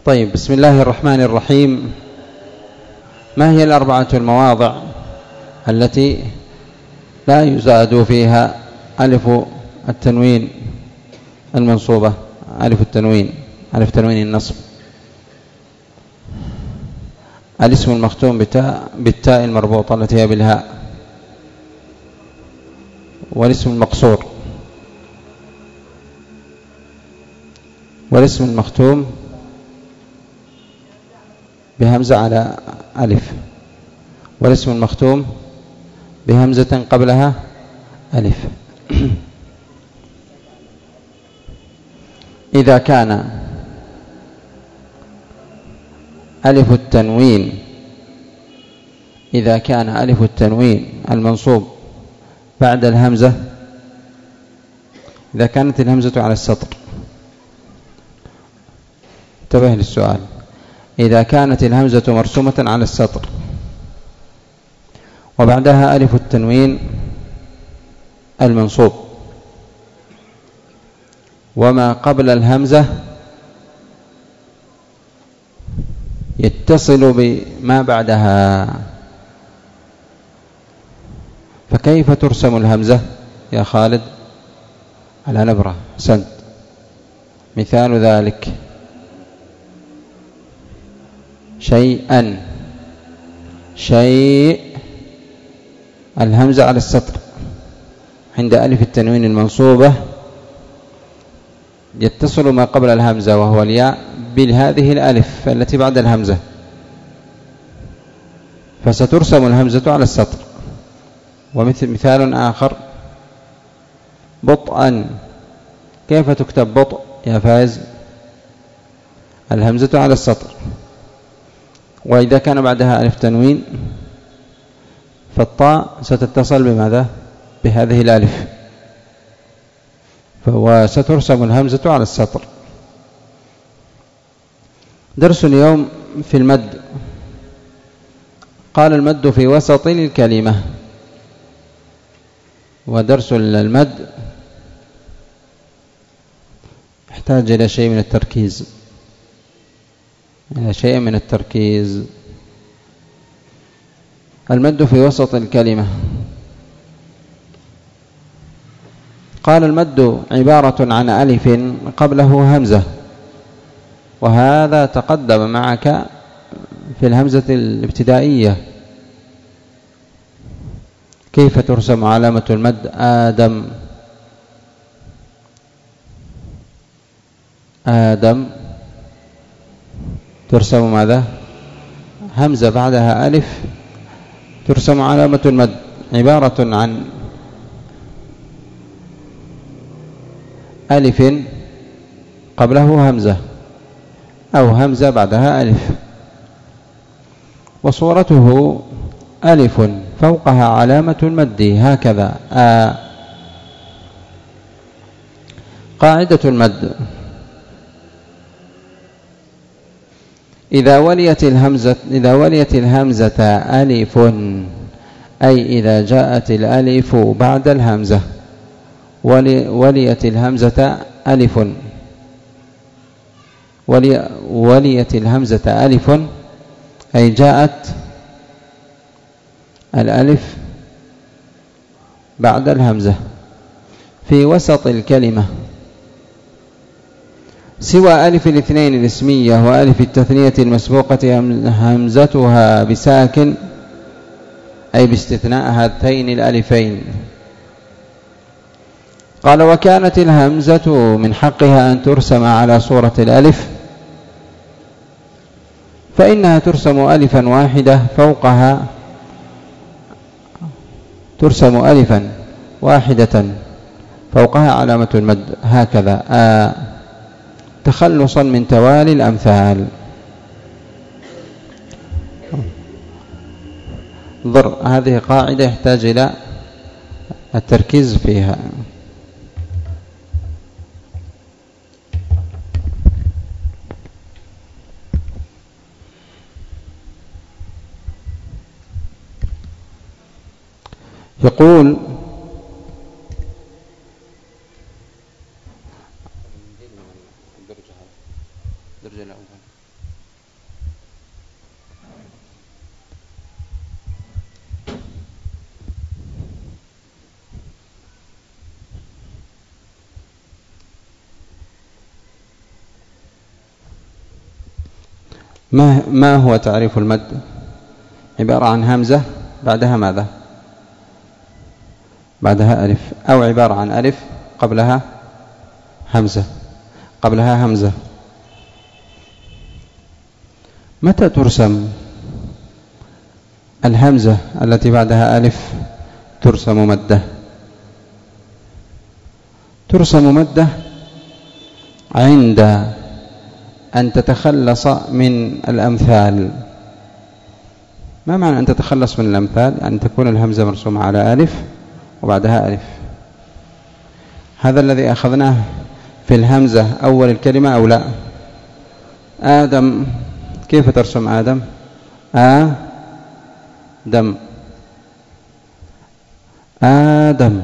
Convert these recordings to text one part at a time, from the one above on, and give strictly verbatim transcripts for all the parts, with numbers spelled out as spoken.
طيب، بسم الله الرحمن الرحيم. ما هي الأربعة المواضع التي لا يزاد فيها ألف التنوين المنصوبة؟ ألف التنوين، ألف تنوين النصب. الاسم المختوم بتاء بالتاء المربوطة التي هي بالهاء، والاسم المقصور، والاسم المختوم بهمزة على ألف، والاسم المختوم بهمزة قبلها ألف. إذا كان ألف التنوين إذا كان ألف التنوين المنصوب بعد الهمزة، إذا كانت الهمزة على السطر، انتبه للسؤال، إذا كانت الهمزة مرسومة على السطر وبعدها ألف التنوين المنصوب وما قبل الهمزة يتصل بما بعدها، فكيف ترسم الهمزة يا خالد؟ على نبرة سند. مثال ذلك: شيئا، شيء، الهمزة على السطر عند ألف التنوين المنصوبة يتصل ما قبل الهمزة وهو الياء بهذه الألف التي بعد الهمزة، فسترسم الهمزة على السطر. ومثل مثال آخر: بطئا، كيف تكتب بطء يا فايز؟ الهمزة على السطر، وإذا كان بعدها ألف تنوين فالطاء ستتصل بماذا؟ بهذه الألف، وسترسم الهمزة على السطر. درس اليوم في المد. قال: المد في وسط الكلمة. ودرس المد يحتاج إلى شيء من التركيز، إلى شيء من التركيز. المد في وسط الكلمة. قال: المد عبارة عن ألف قبله همزة، وهذا تقدم معك في الهمزة الابتدائية. كيف ترسم علامة المد؟ آدم، آدم، ترسم ماذا؟ همزة بعدها ألف، ترسم علامة المد، عبارة عن ألف قبله همزة أو همزة بعدها ألف. وصورته ألف فوقها علامة المد هكذا آ. قاعدة المد: إذا وليت الهمزة إذا وليت الهمزة ألف، أي إذا جاءت الألف بعد الهمزة، ولي وليت الهمزة ألف ولي وليت الهمزة ألف أي جاءت الألف بعد الهمزة في وسط الكلمة، سوى ألف الاثنين الاسمية وألف التثنية المسبوقة همزتها بساكن، أي باستثناء هاتين الألفين. قال: وكانت الهمزة من حقها أن ترسم على صورة الألف، فإنها ترسم ألفا واحدة فوقها ترسم ألفا واحدة فوقها علامة المد هكذا آ، تخلصا من توالي الأمثال. ضر هذه قاعدة يحتاج إلى التركيز فيها. يقول: الدرجة الأولى ما ما هو تعريف المد؟ عبارة عن همزة بعدها ماذا؟ بعدها ألف، أو عبارة عن ألف قبلها همزة، قبلها همزة. متى ترسم الهمزة التي بعدها ألف؟ ترسم مدة، ترسم مدة عند أن تتخلص من الأمثال. ما معنى أن تتخلص من الأمثال؟ يعني تكون الهمزة مرسومة على ألف وبعدها ألف. هذا الذي أخذناه في الهمزة أول الكلمة أو لا؟ آدم، كيف ترسم آدم؟ آدم، آدم.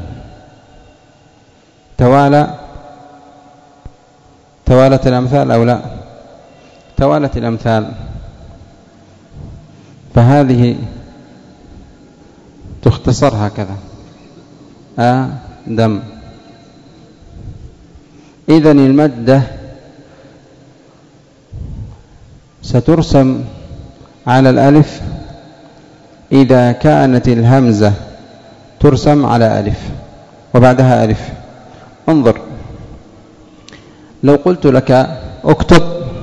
توالى، توالت الأمثال أو لا؟ توالت الأمثال، فهذه تختصر هكذا آدم. إذن المدة سترسم على الألف إذا كانت الهمزة ترسم على ألف وبعدها ألف. انظر، لو قلت لك اكتب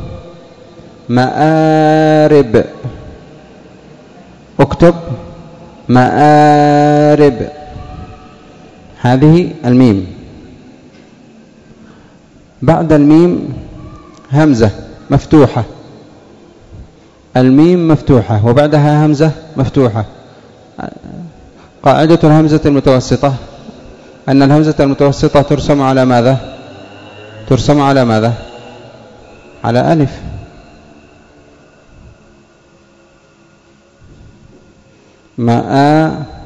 مآرب، اكتب مآرب، هذه الميم، بعد الميم همزة مفتوحة، الميم مفتوحة وبعدها همزة مفتوحة. قاعدة الهمزة المتوسطة أن الهمزة المتوسطة ترسم على ماذا؟ ترسم على ماذا؟ على ألف. مآرب.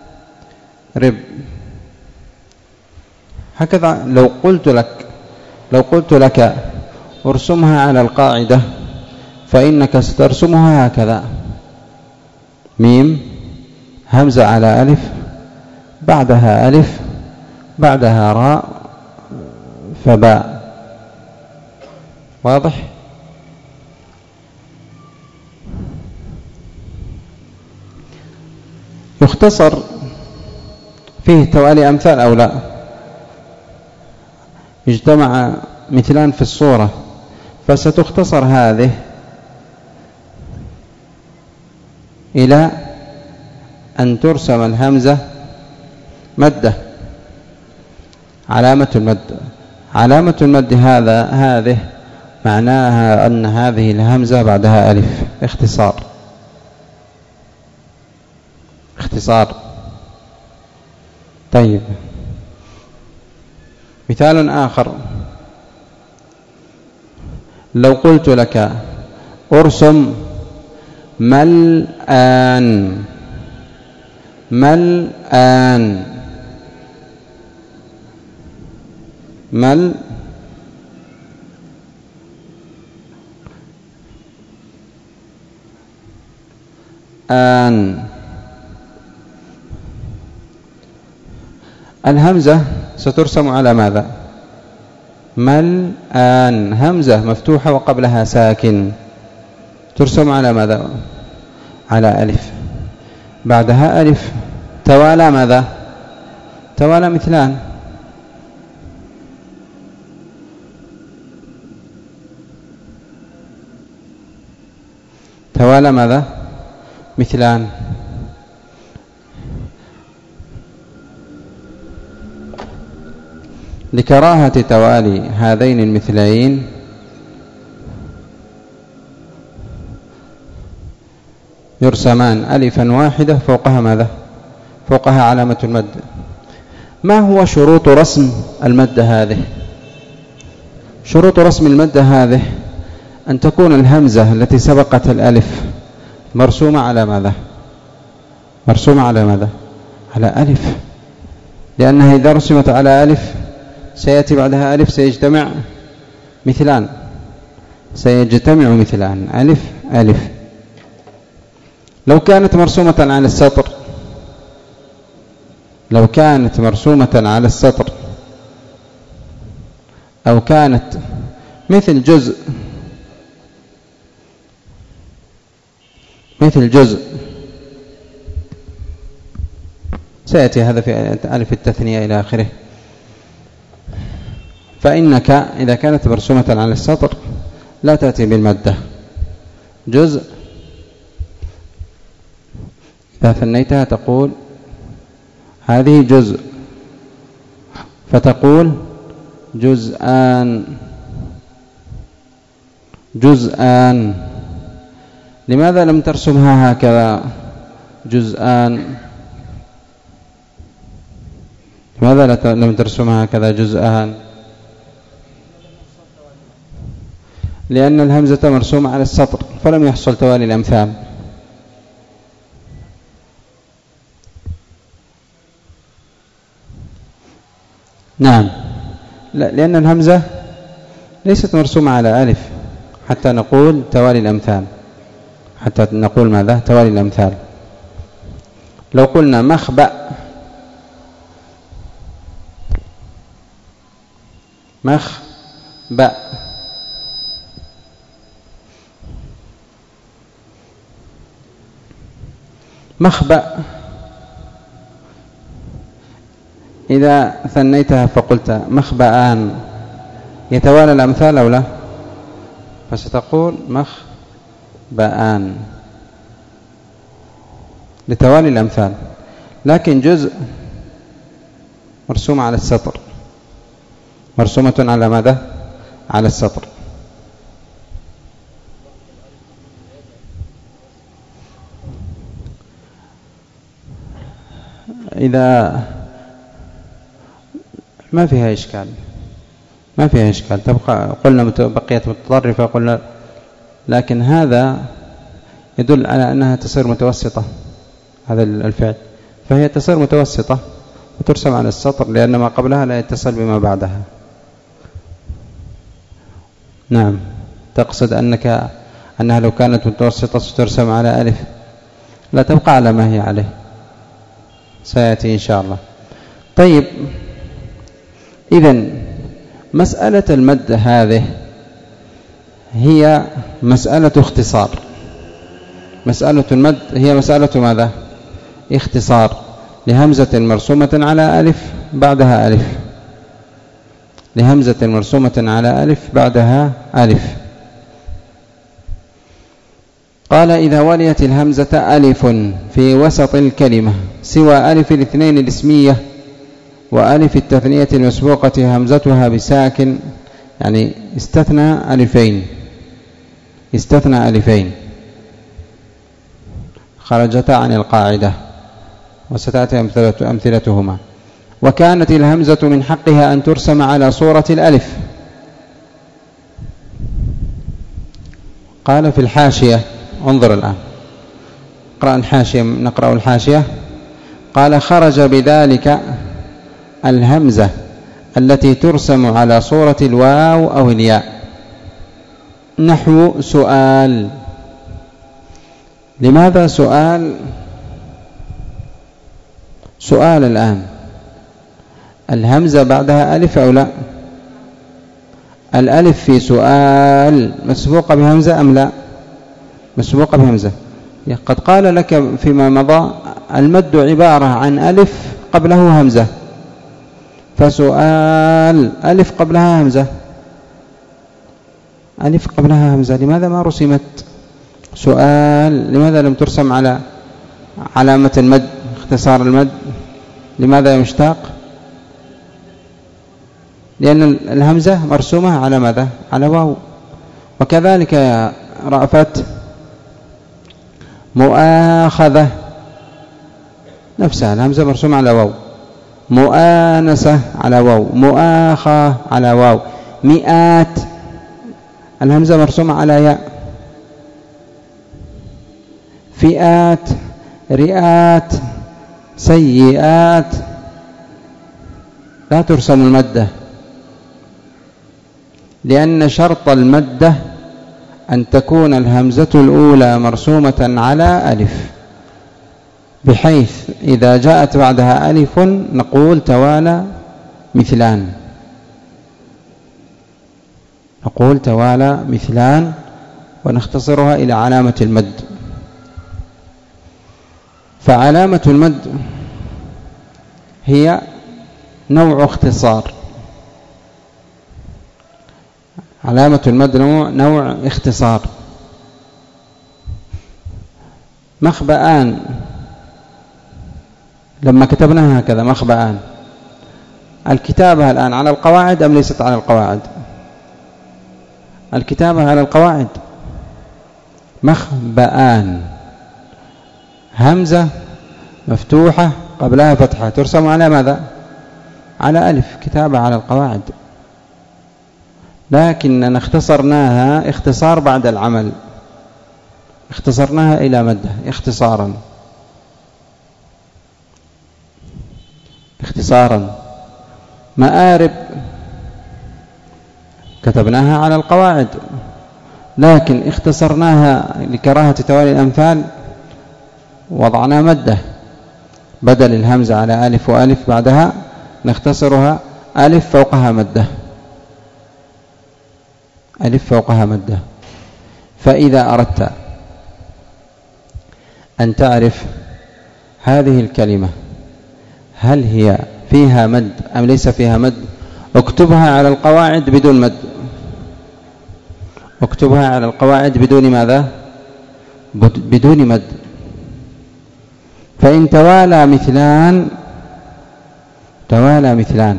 هكذا لو قلت لك لو قلت لك ارسمها على القاعدة فإنك سترسمها هكذا: ميم، همزة على ألف، بعدها ألف، بعدها راء، فباء. واضح؟ يختصر فيه توالي أمثال أو لا؟ اجتمع مثلان في الصورة، فستختصر هذه إلى أن ترسم الهمزة مدة. علامة المد، علامة المد هذا هذه معناها أن هذه الهمزة بعدها ألف. اختصار، اختصار. طيب، مثال آخر، لو قلت لك ارسم ملآن، ملآن، مل آن. الهمزة سترسم على ماذا؟ ملآن، همزة مفتوحة وقبلها ساكن، ترسم على ماذا؟ على ألف، بعدها ألف، توالى ماذا؟ توالى مثلان، توالى ماذا؟ مثلان. لكراهة توالي هذين المثلين يرسمان ألفا واحدة فوقها ماذا؟ فوقها علامة المد. ما هو شروط رسم المد هذه؟ شروط رسم المد هذه أن تكون الهمزة التي سبقت الألف مرسومة على ماذا؟ مرسومة على ماذا؟ على ألف، لأنها إذا رسمت على ألف سيأتي بعدها ألف سيجتمع مثلان، سيجتمع مثلان، ألف ألف. لو كانت مرسومة على السطر، لو كانت مرسومة على السطر أو كانت مثل جزء مثل جزء، سيأتي هذا في ألف التثنية إلى آخره. فإنك إذا كانت مرسومة على السطر لا تأتي بالمادة. جزء إذا ثنيتها تقول هذه جزء، فتقول جزءان جزءان. لماذا لم ترسمها هكذا جزءان؟ لماذا لم ترسمها هكذا جزءان؟ لأن الهمزة مرسومة على السطر فلم يحصل توالي الأمثال. نعم، لا، لأن الهمزة ليست مرسومة على ألف حتى نقول توالي الأمثال، حتى نقول ماذا؟ توالي الأمثال. لو قلنا مخبأ، مخبأ، مخبأ، إذا ثنيتها فقلت مخبأان يتوالى الأمثال أو لا؟ فستقول مخبأان لتوالي الأمثال. لكن جزء مرسومة على السطر، مرسومة على ماذا؟ على السطر. إذا ما فيها إشكال، ما فيها إشكال، تبقى قلنا بقيت متطرفة قلنا، لكن هذا يدل على أنها تصير متوسطة. هذا الفعل فهي تصير متوسطة وترسم على السطر لأن ما قبلها لا يتصل بما بعدها. نعم، تقصد أنك أنها لو كانت متوسطة سترسم على ألف، لا تبقى على ما هي عليه، سيأتي إن شاء الله. طيب، إذن مسألة المد هذه هي مسألة اختصار. مسألة المد هي مسألة ماذا؟ اختصار لهمزة مرسومة على ألف بعدها ألف، لهمزة مرسومة على ألف بعدها ألف. قال إذا وليت الهمزة ألف في وسط الكلمة سوى ألف الاثنين الاسمية وألف التثنية المسبوقة همزتها بساكن، يعني استثنى ألفين، استثنى ألفين خرجتا عن القاعدة وستأتي أمثلتهما. وكانت الهمزة من حقها أن ترسم على صورة الألف. قال في الحاشية، انظر الآن، اقرأ الحاشية، نقرأ الحاشية. قال خرج بذلك الهمزة التي ترسم على صورة الواو أو الياء، نحو سؤال. لماذا سؤال؟ سؤال الآن الهمزة بعدها ألف أو لا؟ الألف في سؤال مسبوقة بهمزة أم لا؟ مسبوقة بهمزة. قد قال لك فيما مضى المد عبارة عن ألف قبله همزة، فسؤال ألف قبلها همزة، ألف قبلها همزة، لماذا ما رسمت سؤال؟ لماذا لم ترسم على علامة المد، اختصار المد؟ لماذا يا مشتاق؟ لأن الهمزة مرسومة على ماذا؟ على واو. وكذلك يا رأفت مؤاخذة نفسها الهمزة مرسومة على واو، مؤانسة على واو، مؤاخى على واو، مئات الهمزة مرسومة على ياء، فئات، رئات، سيئات لا ترسم المدة، لأن شرط المدة أن تكون الهمزة الأولى مرسومة على ألف، بحيث إذا جاءت بعدها ألف نقول توالى مثلان، نقول توالى مثلان ونختصرها إلى علامة المد. فعلامة المد هي نوع اختصار، علامة المد نوع, نوع اختصار. مخبأان لما كتبناها هكذا مخبأان، الكتابة الآن على القواعد أم ليست على القواعد؟ الكتابة على القواعد. مخبأان، همزة مفتوحة قبلها فتحة ترسم على ماذا؟ على ألف، كتابة على القواعد. لكننا اختصرناها اختصار بعد العمل، اختصرناها إلى مدة اختصارا اختصارا. مآرب كتبناها على القواعد لكن اختصرناها لكراهة توالي الأمثال، وضعنا مدة بدل الهمزة على ألف وألف بعدها نختصرها ألف فوقها مدة، ألف فوقها مدة. فإذا أردت أن تعرف هذه الكلمة هل هي فيها مد أم ليس فيها مد، اكتبها على القواعد بدون مد، اكتبها على القواعد بدون ماذا؟ بدون مد. فإن توالى مثلان توالى مثلان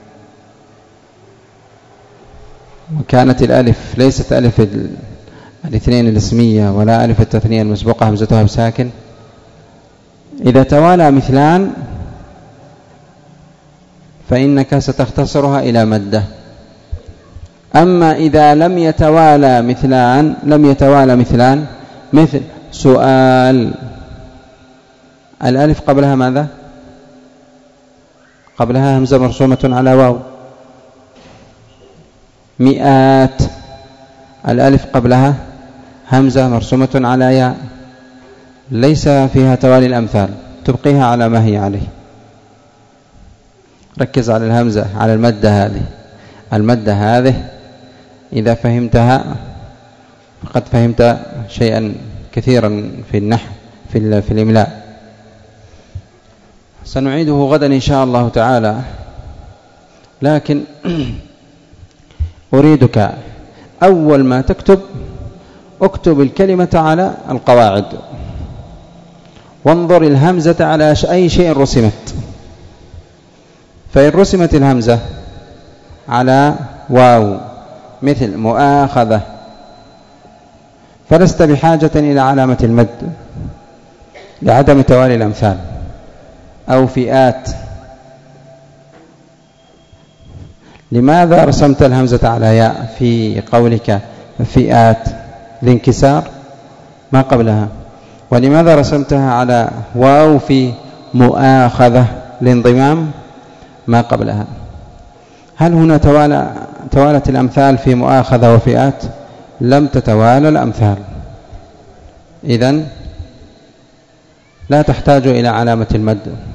وكانت الألف ليست ألف الاثنين الاسمية ولا ألف التثنية المسبوقة همزتها بساكن، إذا توالى مثلان فإنك ستختصرها إلى مدة. أما إذا لم يتوالى مثلان لم يتوالى مثلان مثل سؤال، الألف قبلها ماذا؟ قبلها همزة مرسومة على واو. مئات، الألف قبلها همزة مرسومة على ياء، ليس فيها توالي الأمثال، تبقيها على ما هي عليه. ركز على الهمزة، على المادة هذه، المادة هذه إذا فهمتها فقد فهمت شيئا كثيرا في النحو في, في الإملاء. سنعيده غدا إن شاء الله تعالى، لكن أريدك أول ما تكتب اكتب الكلمة على القواعد، وانظر الهمزة على أي شيء رسمت. فإن رسمت الهمزة على واو مثل مؤاخذة فلست بحاجة إلى علامة المد لعدم توالي الأمثال، أو فئات. لماذا رسمت الهمزة على ياء في قولك فئات؟ الانكسار ما قبلها. ولماذا رسمتها على واو في مؤاخذة؟ الانضمام ما قبلها. هل هنا توالى توالت الأمثال في مؤاخذة وفئات؟ لم تتوالى الأمثال، إذن لا تحتاج إلى علامة المد.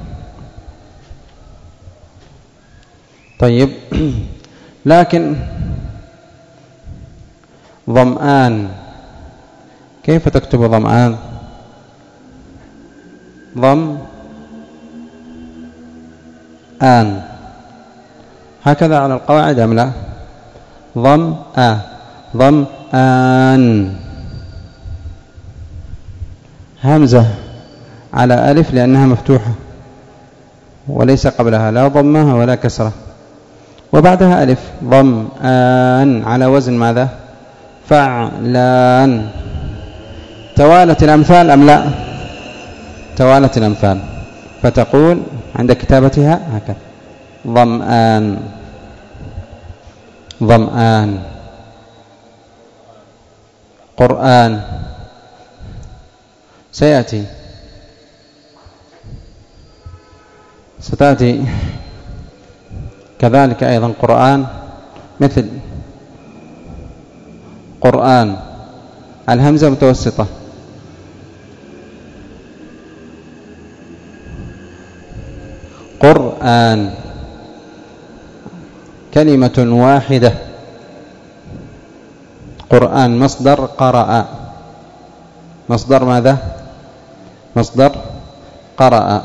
طيب، لكن ظمآن كيف تكتب ظمآن؟ ضم آن هكذا على القواعد أم لا؟ ضم آ ضم آن، همزة على ألف لأنها مفتوحة وليس قبلها لا ضمها ولا كسرة، وبعدها ألف. ضم آن على وزن ماذا؟ فعلان. توالت الأمثال أم لا؟ توالت الأمثال، فتقول عند كتابتها هكذا ظمآن ظمآن. قرآن سيأتي ستأتي كذلك أيضا قرآن مثل قرآن، الهمزة متوسطة، قرآن كلمة واحدة. قرآن مصدر قرأ، مصدر ماذا؟ مصدر قرأ.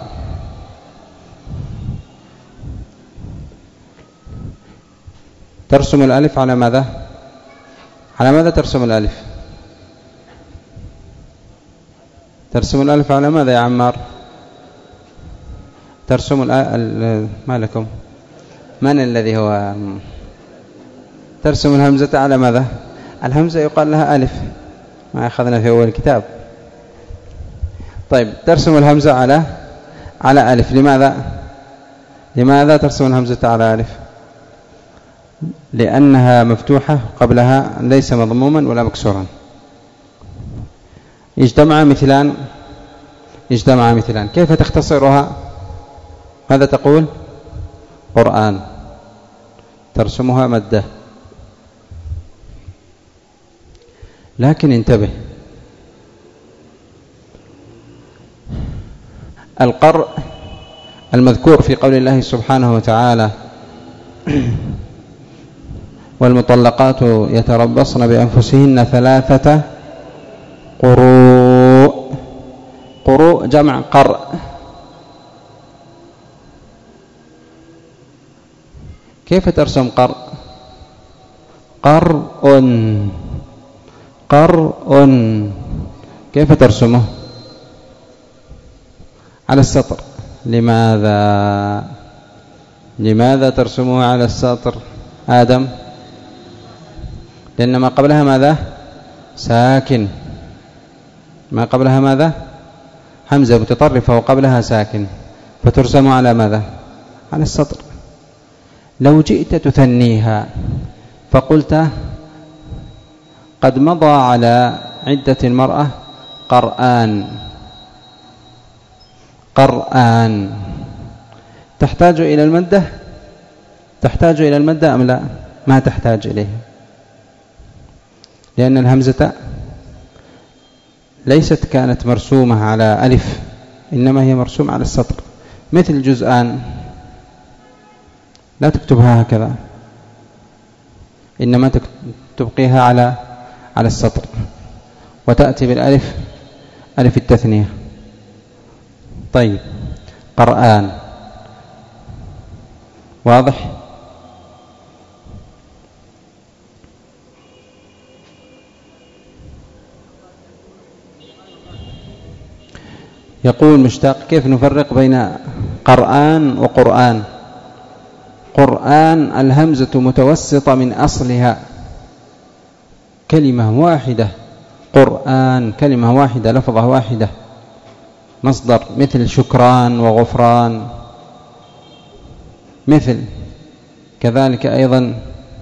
ترسم الألف على ماذا؟ على ماذا ترسم الألف؟ ترسم الألف على ماذا يا عمار؟ ترسم الألف ما لكم؟ من الذي هو؟ ترسم الهمزة على ماذا؟ الهمزة يقال لها ألف، ما أخذنا في أول الكتاب. طيب ترسم الهمزة على على ألف، لماذا؟ لماذا ترسم الهمزة على ألف؟ لأنها مفتوحة قبلها ليس مضموما ولا مكسورا. اجتمع مثلان، اجتمع مثلان، كيف تختصرها؟ ماذا تقول؟ قرآن، ترسمها مدة. لكن انتبه، القرء المذكور في قول الله سبحانه وتعالى والمطلقات يتربصن بأنفسهن ثلاثة قروء، قروء جمع قرء، كيف ترسم قرء؟ قرء، قرء، كيف ترسمه؟ على السطر. لماذا؟ لماذا ترسمه على السطر آدم؟ لأن ما قبلها ماذا؟ ساكن، ما قبلها ماذا؟ همزة متطرفة وقبلها ساكن، فترسم على ماذا؟ على السطر. لو جئت تثنيها فقلت قد مضى على عدة المرأة قرآن، قرآن، تحتاج إلى المدة؟ تحتاج إلى المدة أم لا؟ ما تحتاج إليها، لأن الهمزة ليست كانت مرسومة على ألف، إنما هي مرسومة على السطر. مثل جزءان، لا تكتبها هكذا، إنما تبقيها على على السطر، وتأتي بالألف، ألف التثنية. طيب، قرآن، واضح؟ يقول مشتاق كيف نفرق بين قرآن وقرآن؟ قرآن الهمزة متوسطة من أصلها، كلمة واحدة، قرآن كلمة واحدة، لفظة واحدة، مصدر، مثل شكران وغفران، مثل كذلك أيضا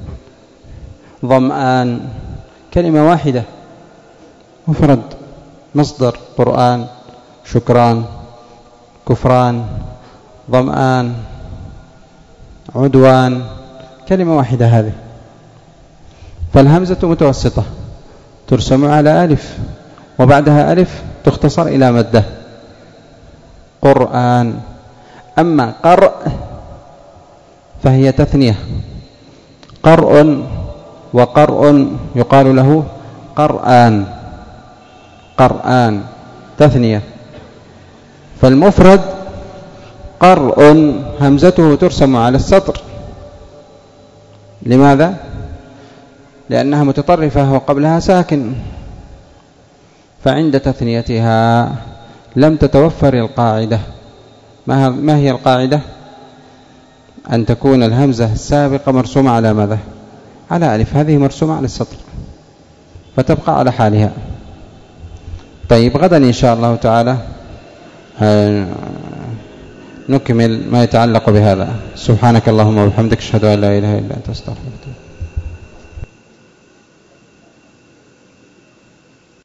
ظمآن، كلمة واحدة مفرد، مصدر، قرآن، شكران، كفران، ظمآن، عدوان، كلمة واحدة هذه. فالهمزة متوسطة ترسم على ألف، وبعدها ألف تختصر إلى مدة، قرآن. أما قرء فهي تثنية، قرء وقرء يقال له قرآن، قرآن تثنية. فالمفرد قرء همزته ترسم على السطر، لماذا؟ لأنها متطرفة وقبلها ساكن، فعند تثنيتها لم تتوفر القاعدة. ما هي القاعدة؟ أن تكون الهمزة السابقة مرسومة على ماذا؟ على ألف، هذه مرسومة على السطر، فتبقى على حالها. طيب، غدا إن شاء الله تعالى نكمل ما يتعلق بهذا. سبحانك اللهم وبحمدك، أشهد أن لا إله إلا أنت، أستغفرك.